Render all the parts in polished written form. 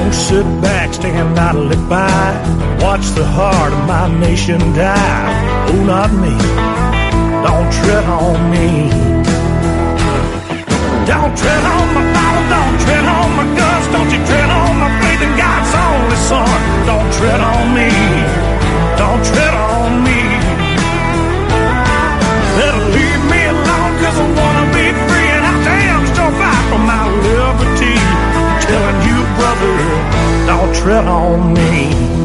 Don't sit back, stand idly by. Watch the heart of my nation die. Oh, not me. Don't tread on me. Don't tread on my Bible, don't tread on my guts. Don't you tread on my faith in God's only Son. Don't tread on me. Don't tread on me. Better leave me alone, cause I wanna be free, and I damn sure fight for my liberty. I'm telling you, brother, don't tread on me.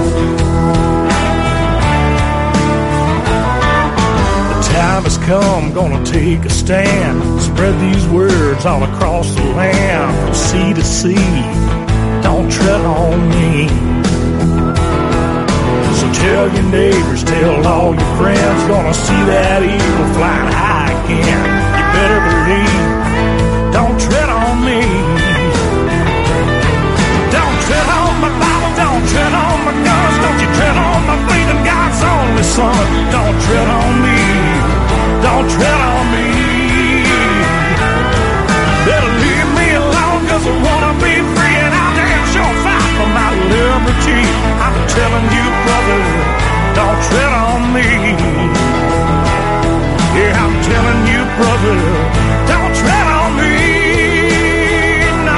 Time has come, gonna take a stand. Spread these words all across the land, from sea to sea. Don't tread on me. So tell your neighbors, tell all your friends, gonna see that eagle flying high again. You better believe, don't tread on me. Don't tread on my Bible, don't tread on my guns. Don't you tread on my faith in God's only Son. Don't tread on me. Don't tread on me. Better leave me alone, cause I wanna be free, and I'll damn sure fight for my liberty. I'm telling you, brother, don't tread on me. Yeah, I'm telling you, brother, don't tread on me. No.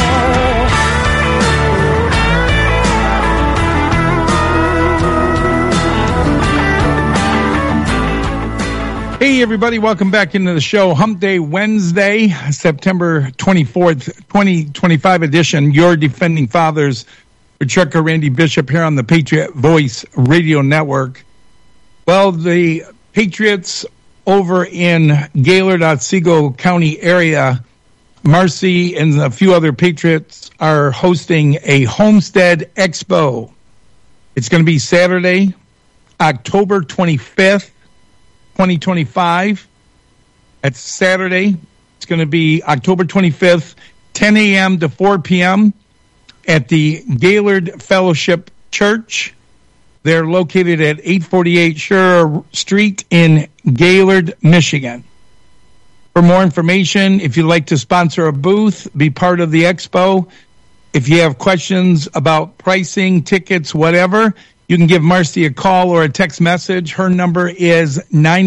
Hey, everybody. Welcome back into the show. Hump Day Wednesday, September 24th, 2025 edition. Your Defending Fathers with Trucker Randy Bishop here on the Patriot Voice Radio Network. Well, the Patriots over in Gaylord, Otsego County area, Marcy and a few other Patriots are hosting a Homestead Expo. It's going to be Saturday, October 25th. 2025. That's Saturday. It's going to be October 25th, 10 a.m. to 4 p.m. at the Gaylord Fellowship Church. They're located at 848 Schurer Street in Gaylord, Michigan. For more information, if you'd like to sponsor a booth, be part of the expo, if you have questions about pricing, tickets, whatever, you can give Marcy a call or a text message. Her number is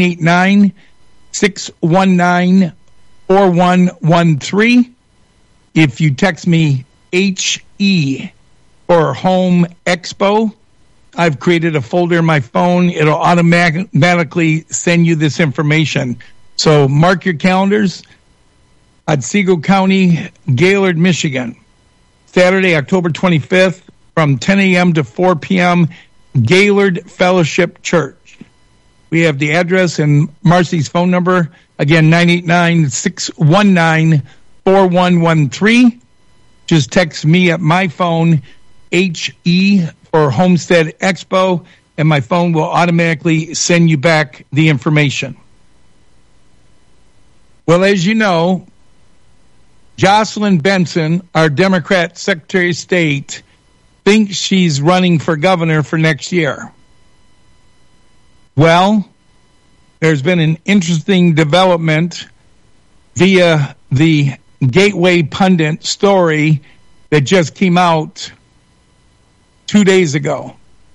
989-619-4113. If you text me HE or Home Expo, I've created a folder in my phone. It'll automatically send you this information. So mark your calendars. Otsego County, Gaylord, Michigan. Saturday, October 25th from 10 a.m. to 4 p.m., Gaylord Fellowship Church. We have the address and Marcy's phone number. Again, 989-619-4113. Just text me at my phone, HE for Homestead Expo, and my phone will automatically send you back the information. Well, as you know, Jocelyn Benson, our Democrat Secretary of State, thinks she's running for governor for next year. Well, there's been an interesting development via the Gateway Pundit story that just came out 2 days ago.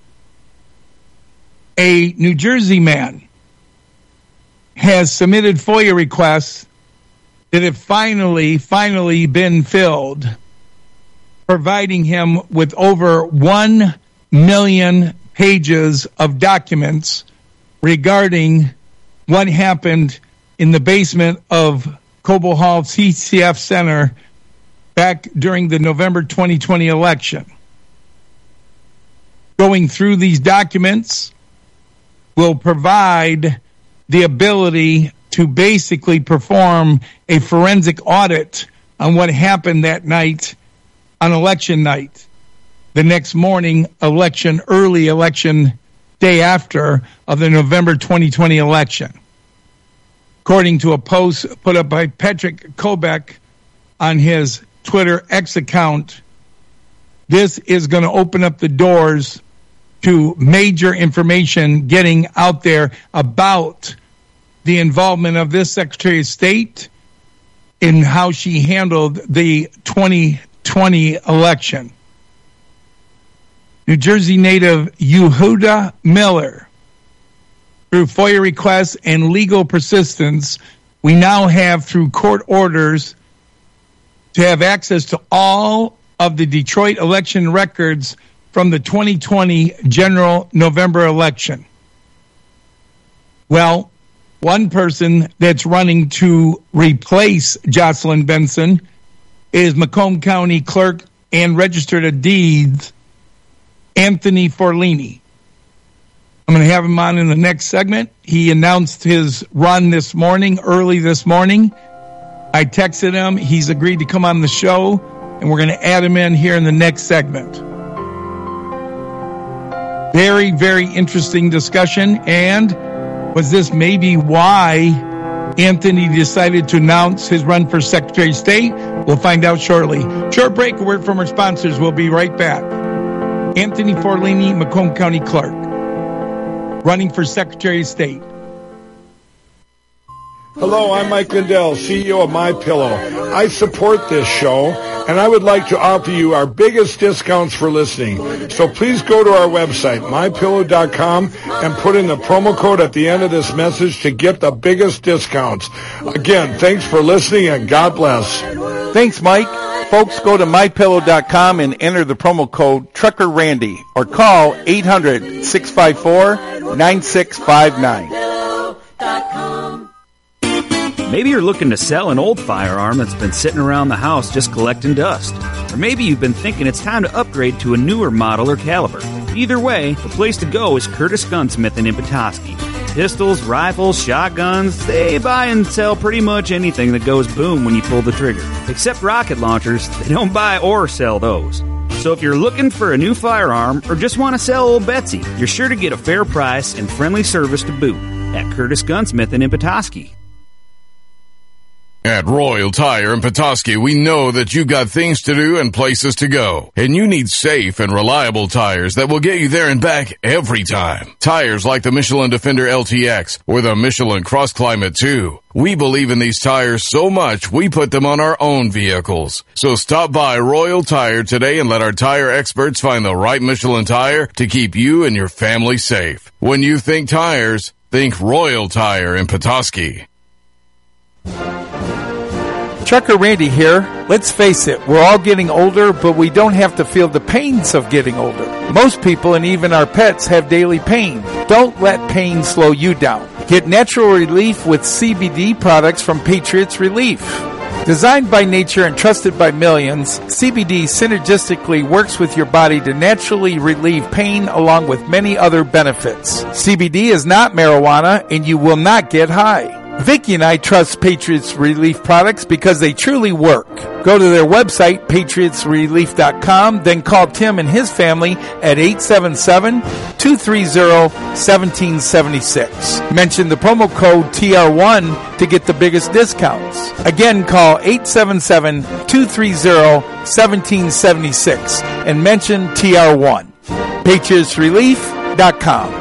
A New Jersey man has submitted FOIA requests that have finally been filled, providing him with over 1 million pages of documents regarding what happened in the basement of Cobo Hall CCF Center back during the November 2020 election. Going through these documents will provide the ability to basically perform a forensic audit on what happened that night on election night. The next morning, early election day after of the November 2020 election. According to a post put up by Patrick Kobek on his Twitter X account, this is going to open up the doors to major information getting out there about the involvement of this Secretary of State in how she handled the 2020 election. New Jersey native Yehuda Miller. Through FOIA requests and legal persistence, we now have, through court orders, to have access to all of the Detroit election records from the 2020 general November election. Well, one person that's running to replace Jocelyn Benson is Macomb County Clerk and Register of Deeds, Anthony Forlini. I'm going to have him on in the next segment. He announced his run this morning, early this morning. I texted him. He's agreed to come on the show, and we're going to add him in here in the next segment. Very, very interesting discussion. And was this maybe why Anthony decided to announce his run for Secretary of State? We'll find out shortly. Short break, a word from our sponsors. We'll be right back. Anthony Forlini, Macomb County Clerk, running for Secretary of State. Hello, I'm Mike Lindell, CEO of MyPillow. I support this show, and I would like to offer you our biggest discounts for listening. So please go to our website, MyPillow.com, and put in the promo code at the end of this message to get the biggest discounts. Again, thanks for listening, and God bless. Thanks, Mike. Folks, go to MyPillow.com and enter the promo code Trucker Randy, or call 800-654-9659. Maybe you're looking to sell an old firearm that's been sitting around the house just collecting dust. Or maybe you've been thinking it's time to upgrade to a newer model or caliber. Either way, the place to go is Curtis Gunsmith in Petoskey. Pistols, rifles, shotguns, they buy and sell pretty much anything that goes boom when you pull the trigger. Except rocket launchers, they don't buy or sell those. So if you're looking for a new firearm or just want to sell old Betsy, you're sure to get a fair price and friendly service to boot at Curtis Gunsmith in Petoskey. At Royal Tire in Petoskey, we know that you've got things to do and places to go, and you need safe and reliable tires that will get you there and back every time. Tires like the Michelin Defender LTX or the Michelin Cross Climate 2. We believe in these tires so much, we put them on our own vehicles. So stop by Royal Tire today and let our tire experts find the right Michelin tire to keep you and your family safe. When you think tires, think Royal Tire in Petoskey. Trucker Randy here. Let's face it, we're all getting older, but we don't have to feel the pains of getting older. Most people and even our pets have daily pain. Don't let pain slow you down. Get natural relief with CBD products from Patriots Relief. Designed by nature and trusted by millions, CBD synergistically works with your body to naturally relieve pain along with many other benefits. CBD is not marijuana and you will not get high. Vicki and I trust Patriots Relief products because they truly work. Go to their website, patriotsrelief.com, then call Tim and his family at 877-230-1776. Mention the promo code TR1 to get the biggest discounts. Again, call 877-230-1776 and mention TR1. patriotsrelief.com.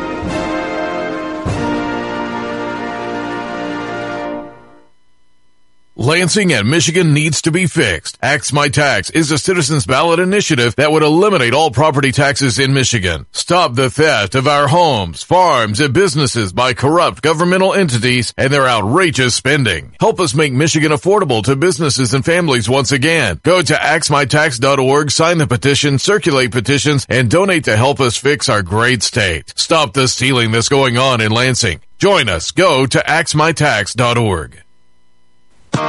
Lansing and Michigan needs to be fixed. Axe My Tax is a citizens ballot initiative that would eliminate all property taxes in Michigan. Stop the theft of our homes, farms, and businesses by corrupt governmental entities and their outrageous spending. Help us make Michigan affordable to businesses and families once again. Go to axmytax.org, sign the petition, circulate petitions, and donate to help us fix our great state. Stop the stealing that's going on in Lansing. Join us. Go to axmytax.org. There's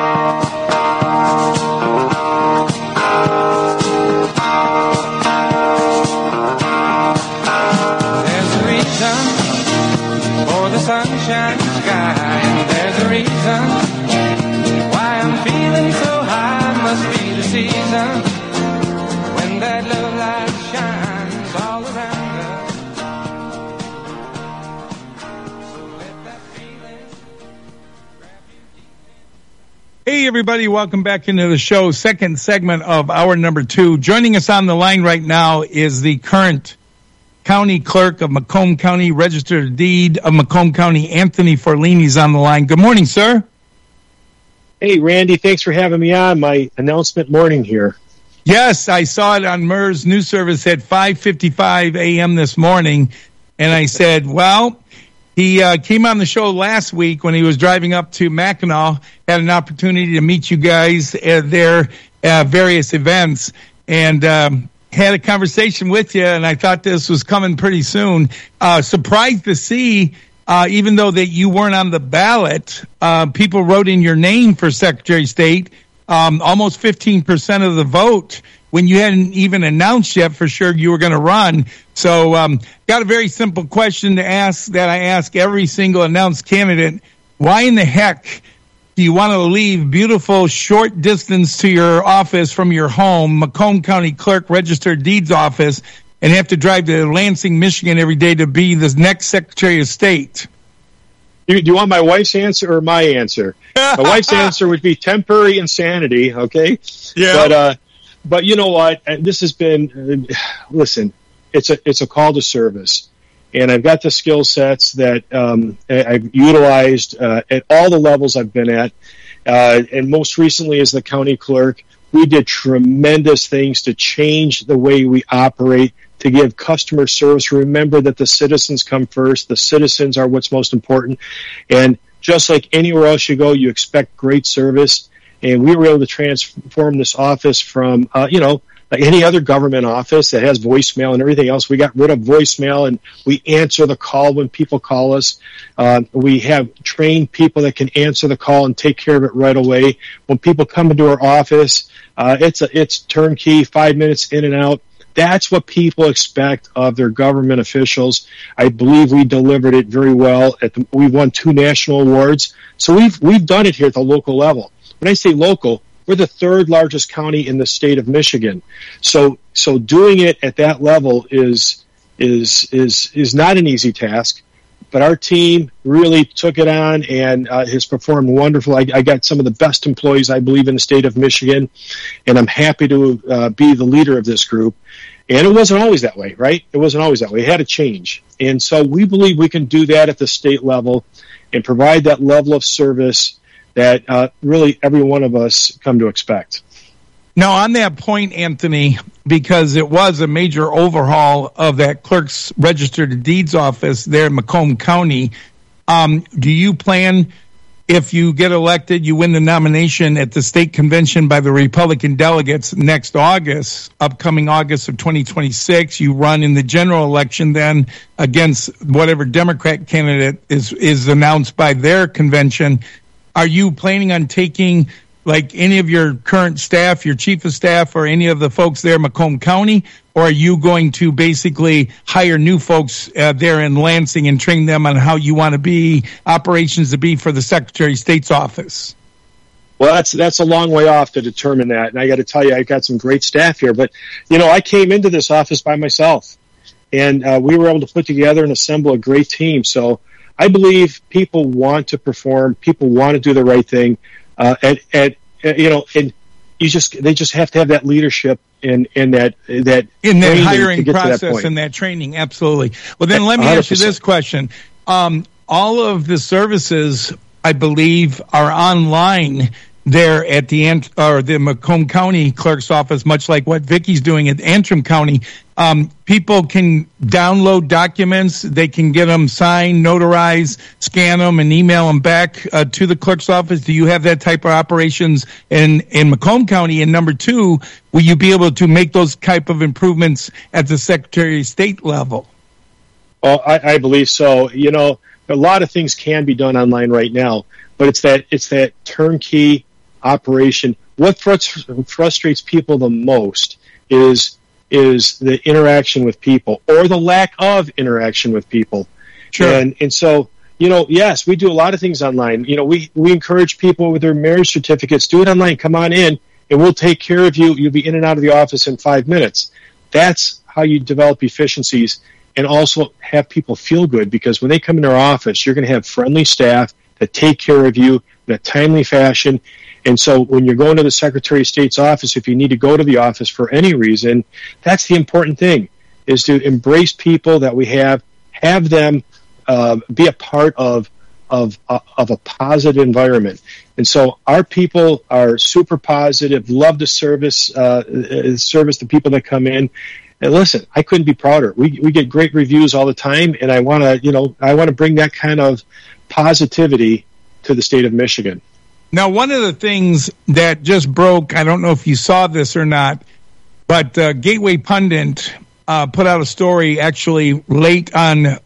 a reason for the sunshine sky, and there's a reason why I'm feeling so high. Must be the season when that love light shines all around us. So let that feeling grab you deep in. Hey, everybody. Welcome back into the show. Second segment of hour number 2. Joining us on the line right now is the current county clerk of Macomb County, Registered Deed of Macomb County, Anthony Forlini's on the line. Good morning, sir. Hey, Randy. Thanks for having me on my announcement morning here. Yes, I saw it on MERS news service at 5:55 a.m. this morning, and I said, well, he came on the show last week when he was driving up to Mackinac, had an opportunity to meet you guys at their various events, and had a conversation with you, and I thought this was coming pretty soon. Surprised to see, even though that you weren't on the ballot, people wrote in your name for Secretary of State. Almost 15% of the vote when you hadn't even announced yet for sure you were going to run. So, got a very simple question to ask that I ask every single announced candidate. Why in the heck do you want to leave beautiful short distance to your office from your home, Macomb County Clerk Registered Deeds Office, and have to drive to Lansing, Michigan every day to be the next Secretary of State? Do you want my wife's answer or my answer? My wife's answer would be temporary insanity, okay? Yeah. But you know what? This has been, listen, it's a call to service. And I've got the skill sets that I've utilized at all the levels I've been at. And most recently as the county clerk, we did tremendous things to change the way we operate, to give customer service. Remember that the citizens come first. The citizens are what's most important. And just like anywhere else you go, you expect great service. And we were able to transform this office from, like any other government office that has voicemail and everything else. We got rid of voicemail and we answer the call when people call us. We have trained people that can answer the call and take care of it right away. When people come into our office, it's turnkey, 5 minutes in and out. That's what people expect of their government officials. I believe we delivered it very well. We've won 2 national awards. So we've done it here at the local level. When I say local, we're the 3rd largest county in the state of Michigan. So doing it at that level is not an easy task. But our team really took it on and has performed wonderful. I got some of the best employees, I believe, in the state of Michigan, and I'm happy to be the leader of this group. And it wasn't always that way, right? It wasn't always that way. It had to change. And so we believe we can do that at the state level and provide that level of service that really every one of us come to expect. Now, on that point, Anthony, because it was a major overhaul of that clerk's registered deeds office there in Macomb County, do you plan, if you get elected, you win the nomination at the state convention by the Republican delegates next August, upcoming August of 2026, you run in the general election then against whatever Democrat candidate is announced by their convention? Are you planning on taking, like, any of your current staff, your chief of staff, or any of the folks there in Macomb County, or are you going to basically hire new folks there in Lansing and train them on how you want to be, operations to be for the Secretary of State's office? Well, that's a long way off to determine that. And I got to tell you, I got some great staff here. But, I came into this office by myself, and we were able to put together and assemble a great team. So I believe people want to perform, people want to do the right thing, and they just have to have that leadership in that hiring process and that training. Absolutely. Well, then let me 100%. Ask you this question. All of the services, I believe, are online there at the Macomb County Clerk's office, much like what Vicky's doing at Antrim County. People can download documents, they can get them signed, notarized, scan them, and email them back to the clerk's office. Do you have that type of operations in Macomb County? And number 2, will you be able to make those type of improvements at the Secretary of State level? Oh, I believe so. A lot of things can be done online right now, but it's that turnkey operation. What frustrates people the most is the interaction with people, or the lack of interaction with people. Sure. And so, yes, we do a lot of things online. We encourage people with their marriage certificates, do it online, come on in, and we'll take care of you. You'll be in and out of the office in 5 minutes. That's how you develop efficiencies and also have people feel good, because when they come into our office, you're going to have friendly staff that take care of you in a timely fashion. And so when you're going to the Secretary of State's office, if you need to go to the office for any reason, that's the important thing, is to embrace people that we have them be a part of of a positive environment. And so our people are super positive, love to service the people that come in. And listen, I couldn't be prouder. We get great reviews all the time, and I want to bring that kind of positivity to the state of Michigan. Now, one of the things that just broke, I don't know if you saw this or not, but Gateway Pundit put out a story actually late on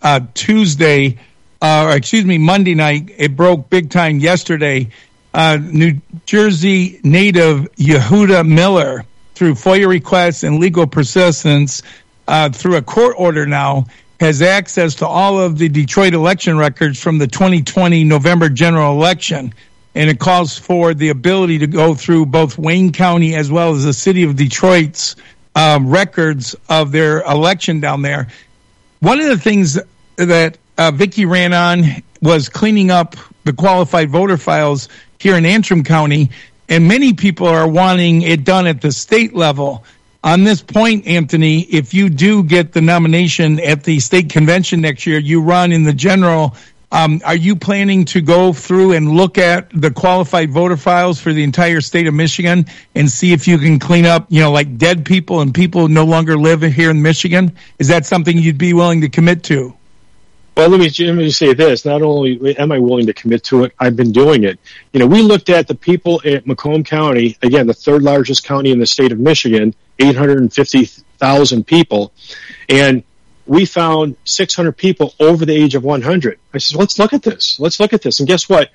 Monday night. It broke big time yesterday. New Jersey native Yehuda Miller, through FOIA requests and legal persistence, through a court order now, has access to all of the Detroit election records from the 2020 November general election. And it calls for the ability to go through both Wayne County as well as the city of Detroit's records of their election down there. One of the things that Vicky ran on was cleaning up the qualified voter files here in Antrim County, and many people are wanting it done at the state level. On this point, Anthony, if you do get the nomination at the state convention next year, you run in the general. Are you planning to go through and look at the qualified voter files for the entire state of Michigan and see if you can clean up, like dead people and people who no longer live here in Michigan? Is that something you'd be willing to commit to? Well, let me say this. Not only am I willing to commit to it, I've been doing it. We looked at the people at Macomb County, again, the third largest county in the state of Michigan, 850,000 people, and we found 600 people over the age of 100. I said, let's look at this. And guess what?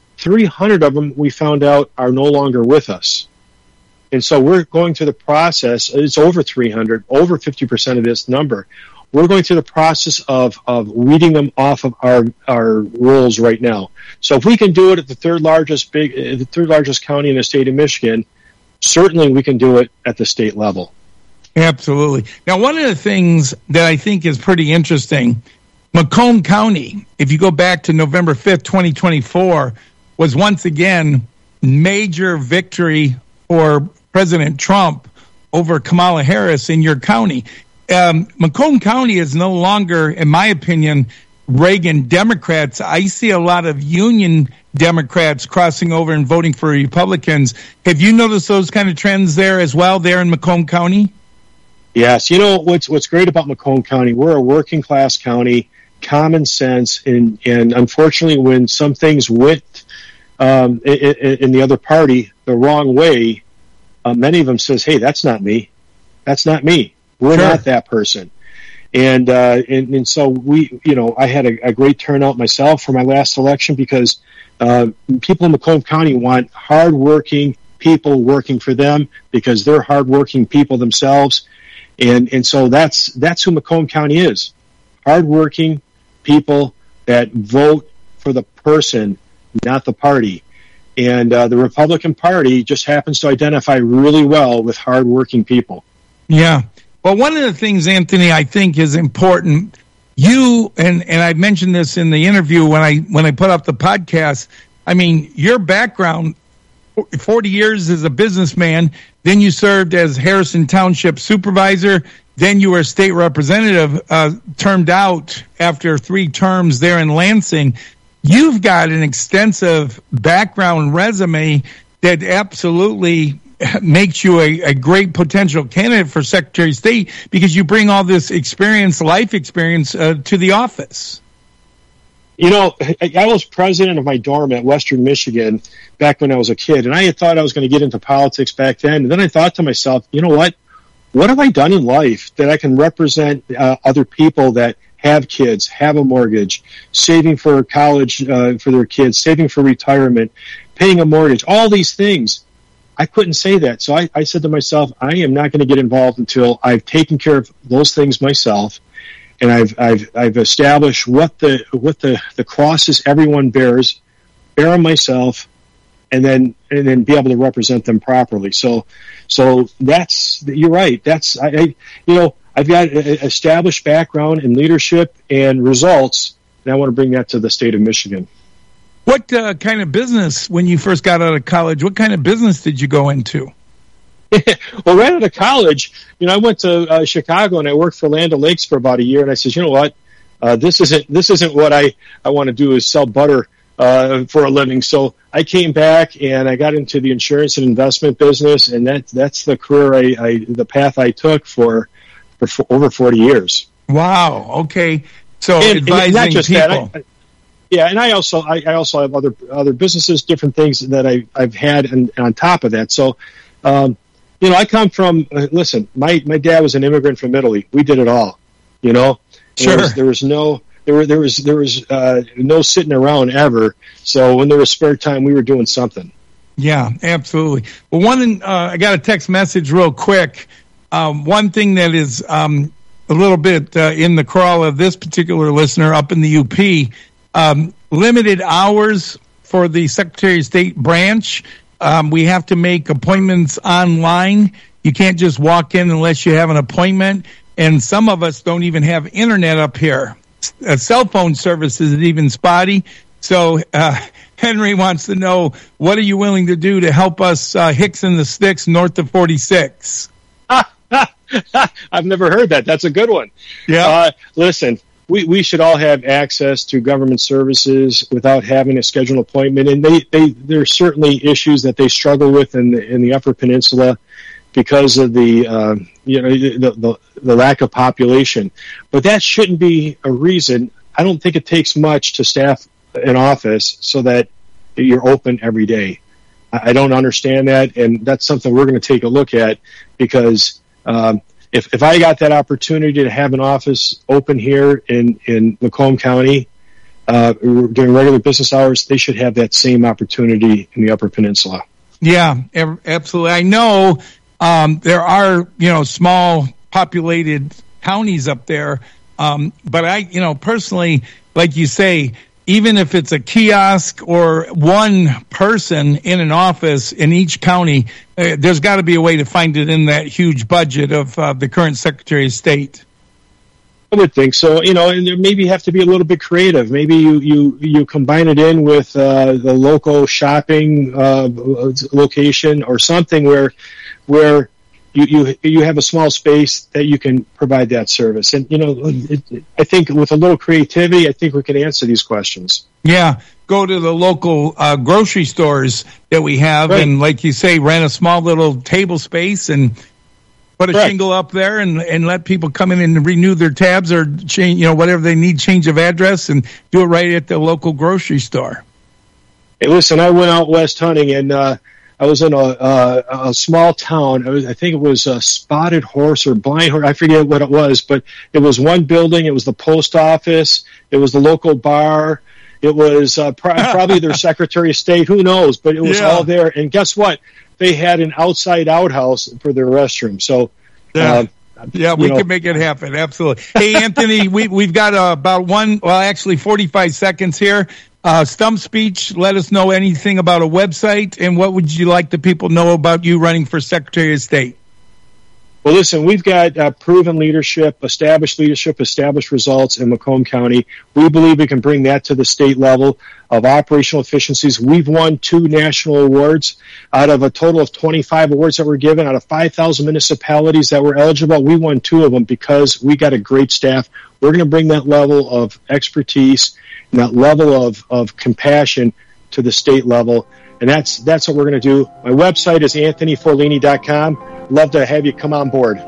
300 of them we found out are no longer with us. And so we're going through the process. It's over 300, over 50% of this number. We're going through the process of weeding them off of our rolls right now. So if we can do it at the third largest county in the state of Michigan, certainly we can do it at the state level. Absolutely. Now, one of the things that I think is pretty interesting, Macomb County, if you go back to November 5th, 2024, was once again major victory for President Trump over Kamala Harris in your county. Macomb County is no longer, in my opinion, Reagan Democrats. I see a lot of Union Democrats crossing over and voting for Republicans. Have you noticed those kind of trends there as well, there in Macomb County? Yes. What's great about Macomb County, we're a working class county, common sense, and unfortunately when some things went in the other party the wrong way, many of them says, hey, that's not me. We're sure. Not that person. And so I had a great turnout myself for my last election because people in Macomb County want hardworking people working for them because they're hardworking people themselves. And so that's who Macomb County is. Hardworking people that vote for the person, not the party. And the Republican Party just happens to identify really well with hardworking people. Yeah. Well, one of the things, Anthony, I think is important, you, and I mentioned this in the interview when I put up the podcast, I mean, your background, 40 years as a businessman, then you served as Harrison Township supervisor, then you were state representative, termed out after 3 terms there in Lansing. You've got an extensive background resume that absolutely makes you a great potential candidate for Secretary of State because you bring all this experience, life experience, to the office. I was president of my dorm at Western Michigan back when I was a kid, and I had thought I was going to get into politics back then. And then I thought to myself, you know what? What have I done in life that I can represent other people that have kids, have a mortgage, saving for college for their kids, saving for retirement, paying a mortgage, all these things. I couldn't say that. So I said to myself, I am not going to get involved until I've taken care of those things myself. And I've established what the crosses everyone bears, bear them myself, and then be able to represent them properly. So that's, you're right. That's I've got an established background in leadership and results, and I want to bring that to the state of Michigan. What kind of business, when you first got out of college, what kind of business did you go into? Well, right out of college, I went to Chicago and I worked for Land O'Lakes for about a year. And I said, you know what? this isn't what I want to do, is sell butter for a living. So I came back and I got into the insurance and investment business, and that's the career the path I took for over 40 years. Wow. Okay. So advising and not just people. That, and I also have other businesses, different things that I've had on top of that. So, I come from, listen, my dad was an immigrant from Italy. We did it all, Sure. There was no sitting around ever. So when there was spare time, we were doing something. Yeah, absolutely. Well, I got a text message real quick. One thing that is a little bit in the crawl of this particular listener up in the UP, limited hours for the Secretary of State branch. We have to make appointments online. You can't just walk in unless you have an appointment. And some of us don't even have internet up here. Cell phone service is even spotty. So Henry wants to know, what are you willing to do to help us Hicks in the Sticks north of 46? I've never heard that. That's a good one. Yeah. Listen, we should all have access to government services without having a scheduled appointment. And there are certainly issues that they struggle with in the Upper Peninsula because of the lack of population. But that shouldn't be a reason. I don't think it takes much to staff an office so that you're open every day. I don't understand that, and that's something we're going to take a look at, because if I got that opportunity to have an office open here in Macomb County during regular business hours, they should have that same opportunity in the Upper Peninsula. Yeah, absolutely. I know there are, small populated counties up there. But I, personally, like you say, even if it's a kiosk or one person in an office in each county, there's got to be a way to find it in that huge budget of the current Secretary of State. I would think so, and maybe you have to be a little bit creative. Maybe you combine it in with the local shopping location or something where you have a small space that you can provide that service. And, I think with a little creativity, I think we can answer these questions. Yeah. Go to the local grocery stores that we have, right, and like you say, rent a small little table space and put a shingle up there and let people come in and renew their tabs or change, whatever they need, change of address, and do it right at the local grocery store. Hey, listen, I went out west hunting, and I was in a small town. I think it was a Spotted Horse or Blind Horse. I forget what it was, but it was one building. It was the post office. It was the local bar. It was probably their Secretary of State. Who knows? But it was all there. And guess what? They had an outside outhouse for their restroom. So, we can make it happen. Absolutely. Hey, Anthony, we've got about 45 seconds here. Stump speech. Let us know anything about a website, and what would you like the people know about you running for Secretary of State? Well, listen, we've got proven leadership, established results in Macomb County. We believe we can bring that to the state level of operational efficiencies. We've won 2 national awards out of a total of 25 awards that were given out of 5,000 municipalities that were eligible. We won 2 of them because we got a great staff. We're going to bring that level of expertise and that level of compassion to the state level. And that's what we're going to do. My website is anthonyforlini.com. Love to have you come on board.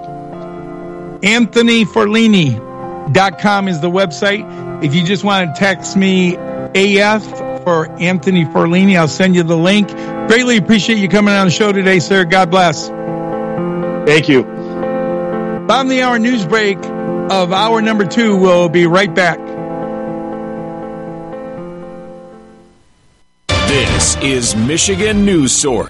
AnthonyForlini.com is the website. If you just want to text me AF for Anthony Forlini, I'll send you the link. Greatly appreciate you coming on the show today, sir. God bless. Thank you. Bottom of the hour news break of hour number 2. We'll be right back. This is Michigan News Source.